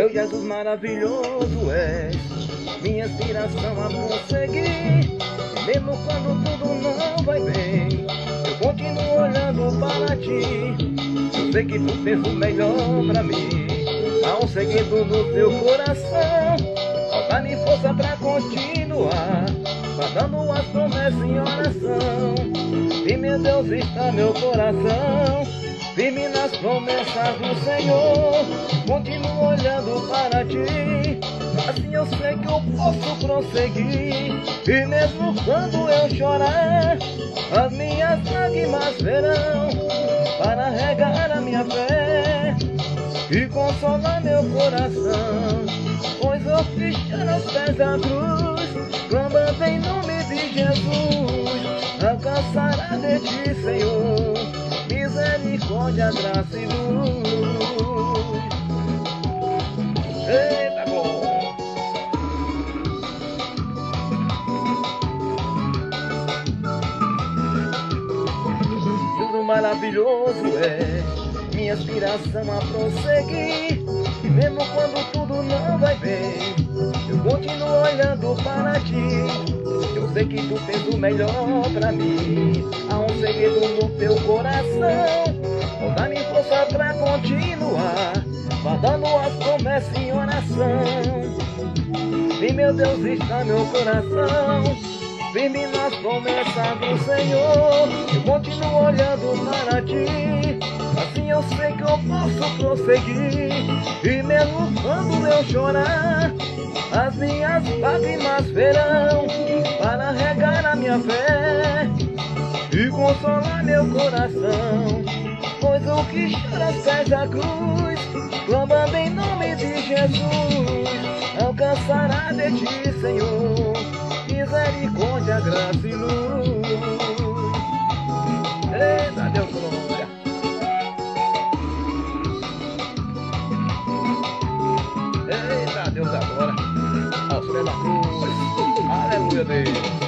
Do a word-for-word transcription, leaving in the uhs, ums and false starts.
Meu Jesus maravilhoso és minha inspiração a prosseguir. E mesmo quando tudo não vai bem, eu continuo olhando para ti. Eu sei que tu tens o melhor pra mim. Há um segredo no teu coração, falta-me força pra continuar, guardando as promessas em oração. E meu Deus está meu coração, firme nas promessas do Senhor. Continuo olhando para ti, assim eu sei que eu posso prosseguir. E mesmo quando eu chorar, as minhas lágrimas verão, para regar a minha fé e consolar meu coração. Pois eu cristiano aos pés da cruz, clamando em nome de Jesus, alcançará de ti, Senhor, misericórdia, graça e luz. Eita, bom! Tudo maravilhoso é minha inspiração a prosseguir. E mesmo quando tudo não vai bem, eu continuo olhando para ti. Eu sei que tu tens o melhor pra mim. Há um segredo no teu coração, dá-me força pra continuar, guardando as promessas em oração. E meu Deus está meu coração, firme nas promessas do Senhor. Eu continuo olhando para ti, assim eu sei que eu posso prosseguir. E mesmo quando eu chorar, as minhas lágrimas verão, para regar a minha fé e consolar meu coração. Pois o que chora aos pés da cruz, clamando em nome de Jesus, alcançará de ti, Senhor, misericórdia, graça e luz. Eita, Deus, glória. Eita, Deus, agora aos pés da cruz. Aleluia, Deus.